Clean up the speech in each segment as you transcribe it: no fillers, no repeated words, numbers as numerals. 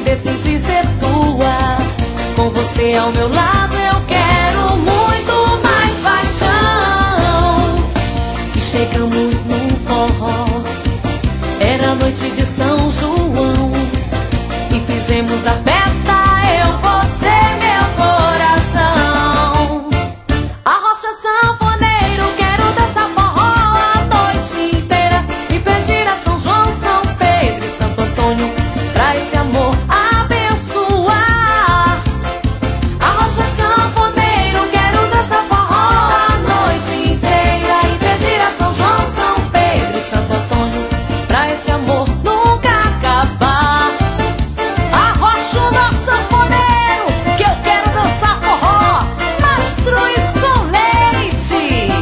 decidi ser tua. Com você ao meu lado eu quero muito mais paixão. E chegamos num forró, era noite de São João, e fizemos a festa, eu, você, meu coração. Arrocha sanfoneiro, quero dançar forró a noite inteira e pedir a São João, São Pedro e Santo Antônio pra esse amor abençoar. Arrocha sanfoneiro, quero dançar forró a noite inteira e pedir a São João, São Pedro e Santo Antônio pra esse amor nunca acabar. Arrocha o nosso sanfoneiro, que eu quero dançar forró, mastruz com leite.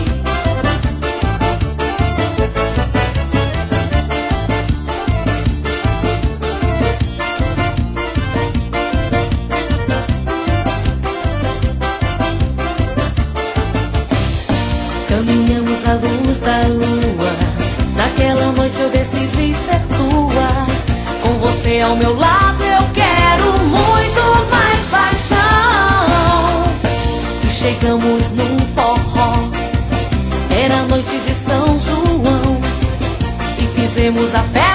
Caminhamos à luz da lua, naquela noite eu decidi ser tua. Com você ao meu lado eu quero muito mais paixão. E chegamos num forró, era noite de São João, e fizemos a festa,